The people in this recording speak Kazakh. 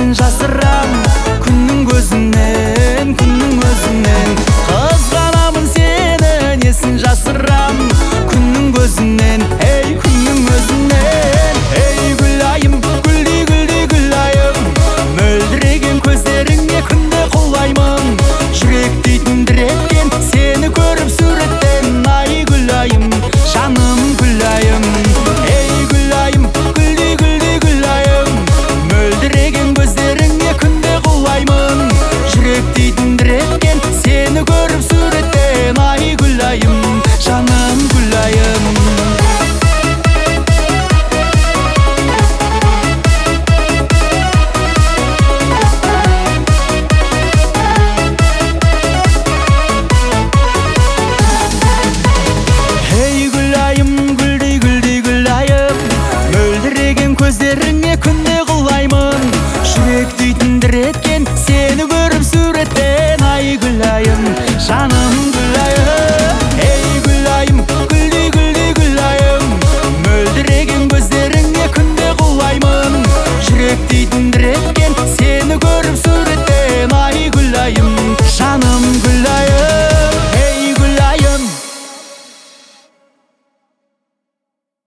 несін жасырам күннің көзінен, күннің өзінен. Қызғанамын сені, несін жасырам күннің көзінен, ей күннің өзінен. Ей гүлайым, гүлдей гүлдей гүлайым, мөлдіреген көздеріңе күнде құлаймын. Жүрек дейтін діреткен сені көріп суреттен, ай гүлайым, жаным гүлайым. Ей гүлайым, гүлдей гүлдей гүлайым, мөлдіреген көздеріңе күнде құлаймын. Жүрек дейтін діреткен сені көріп суреттен, ай гүлайым, жаным гүлайым. Ей гүлайым, гүлдей гүлдей гүлайым, мөлдіреген көздерің